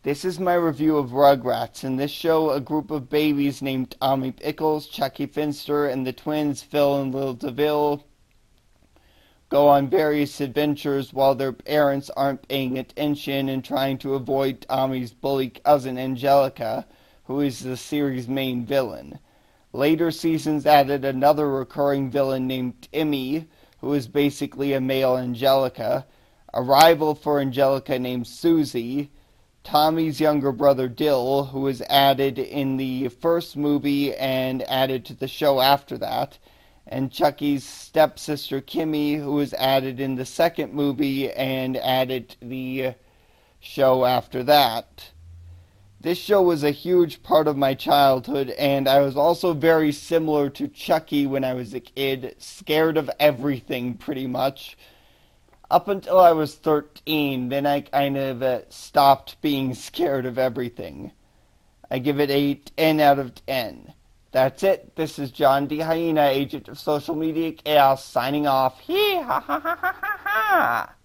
This is my review of Rugrats. In this show, a group of babies named Tommy Pickles, Chucky Finster, and the twins Phil and Lil DeVille go on various adventures while their parents aren't paying attention and trying to avoid Tommy's bully cousin Angelica, who is the series' main villain. Later seasons added another recurring villain named Timmy, who is basically a male Angelica, a rival for Angelica named Susie, Tommy's younger brother Dill, who was added in the first movie and added to the show after that, and Chucky's stepsister Kimmy, who was added in the second movie and added to the show after that. This show was a huge part of my childhood, and I was also very similar to Chucky when I was a kid, scared of everything pretty much. Up until I was 13, then I kind of stopped being scared of everything. I give it a 10 out of 10. That's it. This is John D. Hyena, agent of social media chaos, signing off. Hee ha ha ha ha ha ha!